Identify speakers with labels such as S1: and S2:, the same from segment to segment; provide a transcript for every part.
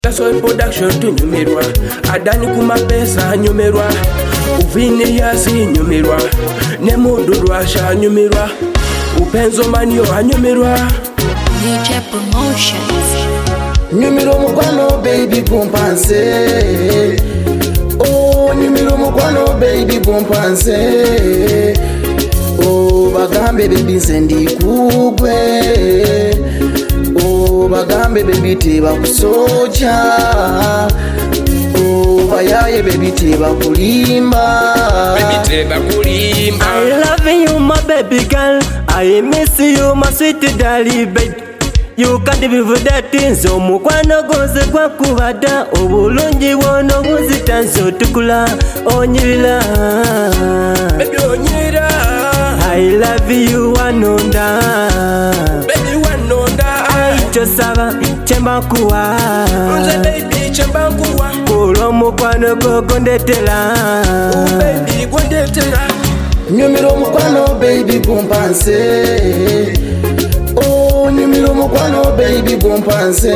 S1: Soy production tunyumirwa adani kuma pesa nyumirwa uvini yasi nyumirwa nemudurwa sha nyumirwa upenzo manio anyumirwa
S2: DJ Promotions
S3: nyumiro mukwano baby bumpanse oh nyumiro mukwano baby bumpanse oh bagambe baby sendi kugwe oh bagambe baby teba kusoja oh bayaye baby teba kulimba
S4: I love you my baby girl, I miss you my sweet darling baby. You can't believe that things omukwano goze kwa kubada obulungi bwono buzitanzo tukula onyirira
S1: baby onyirira
S4: I love you wanonda
S1: baby wanonda
S4: aicho saba chemba kuwa
S1: unze baby chemba kuwa
S4: kulo mukwano gogo ndetela
S1: baby gondetela
S3: nyumiro mukwano baby bumpanse oh nyumiro mukwano baby bumpanse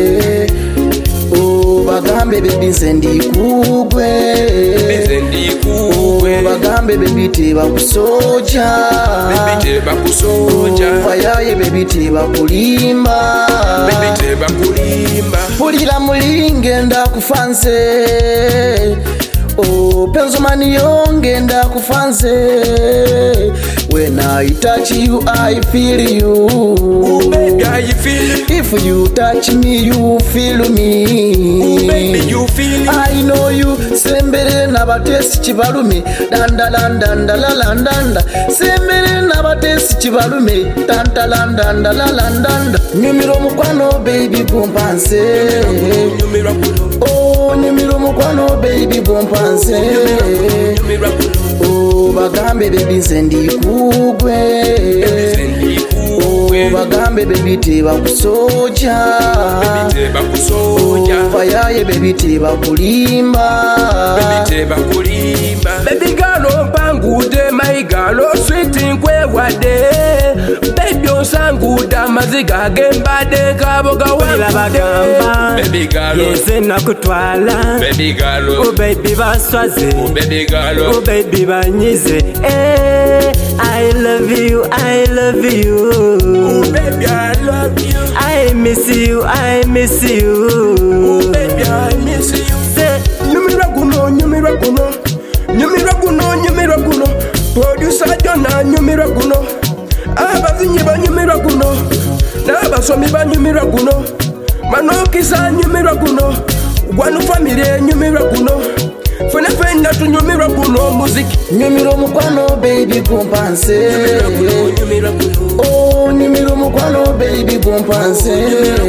S3: oh bagambe baby sendi kugwe oh bagambe baby teba kusoja bayaye baby teba kulimba pulira mulinge ndakufanse oh penzo mani yonge ndakufanse when I touch you I feel you
S1: ooh baby how you feel
S3: if you touch me you feel me
S1: ooh baby you feel
S3: I know you sembere nabatesi kibalume danda danda danda danda sembere nabatesi kibalume danda danda danda danda nyumiro mukwano baby bumpanse
S1: nyumirwa kuno
S3: oh nyumiro mukwano baby bumpanse oh bagambe baby sendi kugwe oh bagambe baby teba kusoja bayaye baby teba kulimba
S1: baby girl mpangude my girl sweet nkwewade baby onsanguda maziga gembade kaboga
S4: wila bagamba
S1: baby girl
S4: yese nakutwala
S1: baby girl
S4: oh baby baswaze
S1: baby girl
S4: oh baby banyize I love you
S1: oh baby I love you
S4: I miss you
S1: oh baby I miss you
S4: say
S1: nyumirwa kuno producer Jona nyumirwa kuno abazinyi banyumirwa kuno n'abasomi banyumirwa kuno manokisa nyumirwa kuno gwanu family nyumirwa kuno fena tunyumirwa kuno muziki
S3: nyumiro mukwano baby bumpanse
S1: nyumirwa kuno
S3: oh nyumiro mukwano baby bumpanse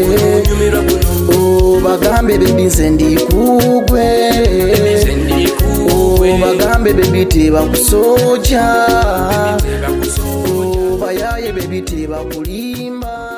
S3: oh bagambe baby sendi kugwe oh bagambe baby teba kusoja oh bayaye baby teba kulimba